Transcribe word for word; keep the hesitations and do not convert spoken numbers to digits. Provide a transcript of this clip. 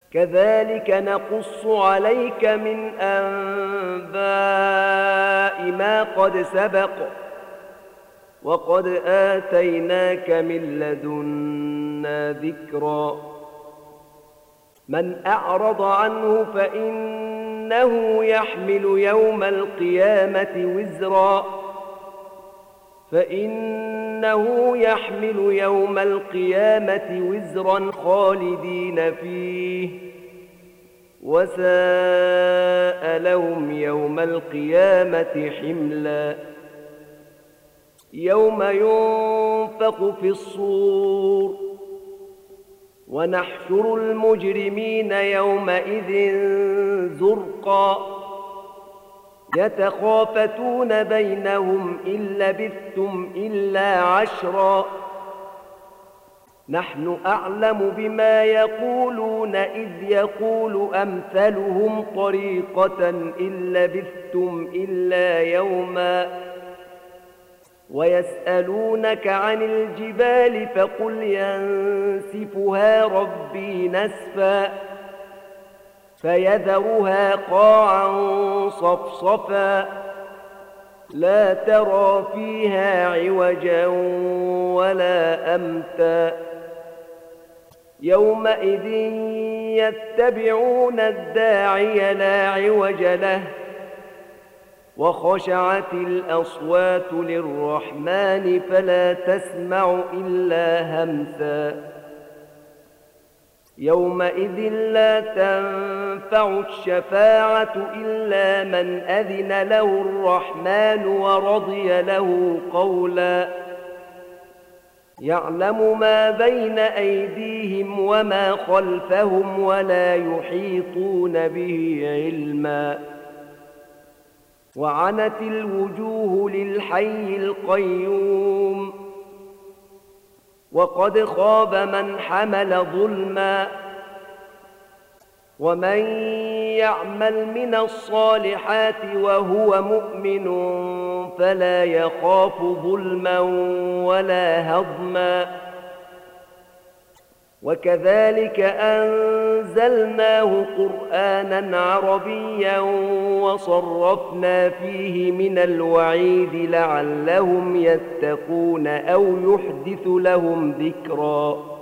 كذلك نقص عليك من أنباء ما قد سبق وقد آتيناك من لدنا ذكرا من أعرض عنه فإنه يحمل يوم القيامة وزرا فإنه يحمل يوم القيامة وزرا خالدين فيه وساء لهم يوم القيامة حملا يوم ينفخ في الصور ونحشر المجرمين يومئذ زرقا يتخافتون بينهم إن لبثتم إلا عشرا نحن أعلم بما يقولون إذ يقول أمثلهم طريقة إن لبثتم إلا يوما ويسألونك عن الجبال فقل ينسفها ربي نسفا فيذرها قاعا صفصفا لا ترى فيها عوجا ولا أمتا يومئذ يتبعون الداعي لا عوج له وخشعت الأصوات للرحمن فلا تسمع إلا همسا يومئذ لا تنفع الشفاعة إلا من أذن له الرحمن ورضي له قولا يعلم ما بين أيديهم وما خلفهم ولا يحيطون به علما وعنت الوجوه للحي القيوم وقد خاب من حمل ظلما ومن يعمل من الصالحات وهو مؤمن فلا يخاف ظلما ولا هضما وكذلك أنزلناه قرآنا عربيا وصرفنا فيه من الوعيد لعلهم يتقون أو يحدث لهم ذكرا